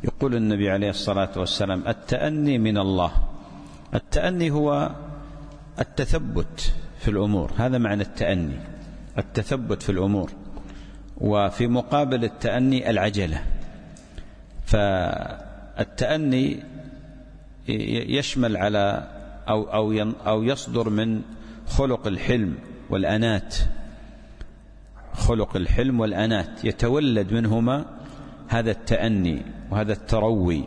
يقول النبي عليه الصلاة والسلام: التأني من الله. التأني هو التثبت في الأمور، هذا معنى التأني، التثبت في الأمور. وفي مقابل التأني العجلة. فالتأني يشمل على أو يصدر من خلق الحلم والأنات، خلق الحلم والأنات يتولد منهما هذا التأني وهذا التروي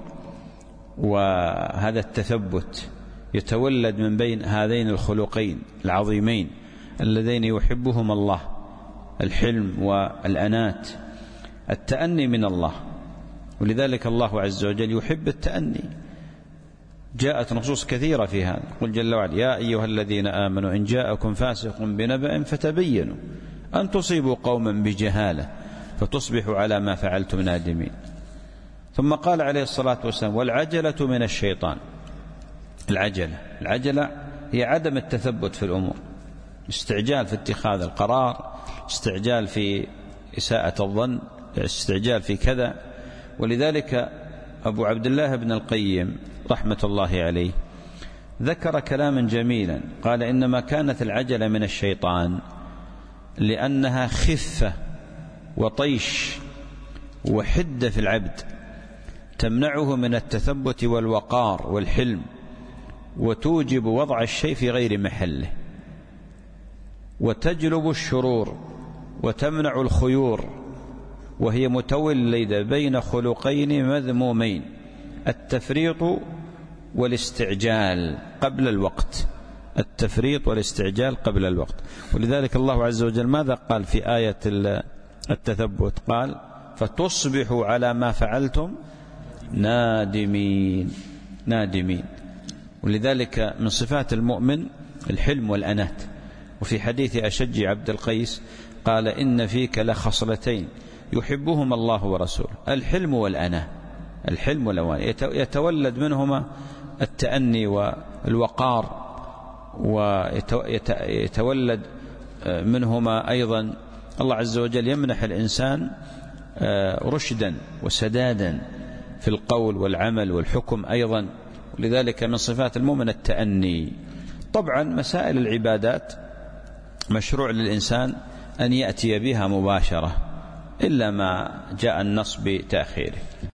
وهذا التثبت، يتولد من بين هذين الخلقين العظيمين اللذين يحبهم الله، الحلم والأنات. التأني من الله، ولذلك الله عز وجل يحب التأني. جاءت نصوص كثيرة في هذا، قل جل وعلا: يا أيها الذين آمنوا إن جاءكم فاسق بنبأ فتبينوا أن تصيبوا قوما بجهالة فتصبحوا على ما فعلتم نادمين. ثم قال عليه الصلاة والسلام: والعجلة من الشيطان. العجلة هي عدم التثبت في الأمور، استعجال في اتخاذ القرار، استعجال في إساءة الظن، استعجال في كذا. ولذلك أبو عبد الله بن القيم رحمة الله عليه ذكر كلاما جميلا، قال: إنما كانت العجلة من الشيطان لأنها خفة وطيش وحدة في العبد، تمنعه من التثبت والوقار والحلم، وتوجب وضع الشيء في غير محله، وتجلب الشرور وتمنع الخيور، وهي متولدة بين خلقين مذمومين: التفريط والاستعجال قبل الوقت. التفريط والاستعجال قبل الوقت. ولذلك الله عز وجل ماذا قال في آية التثبت؟ قال: فتصبحوا على ما فعلتم نادمين. ولذلك من صفات المؤمن الحلم والأنات. وفي حديث أشج عبد القيس قال: إن فيك لخصلتين يحبهما الله ورسوله: الحلم والأناة. الحلم والأوان يتولد منهما التأني والوقار، ويتولد منهما أيضا الله عز وجل يمنح الإنسان رشدا وسدادا في القول والعمل والحكم أيضا. ولذلك من صفات المؤمن التأني. طبعا مسائل العبادات مشروع للإنسان أن يأتي بها مباشرة إلا ما جاء النص بتأخيره.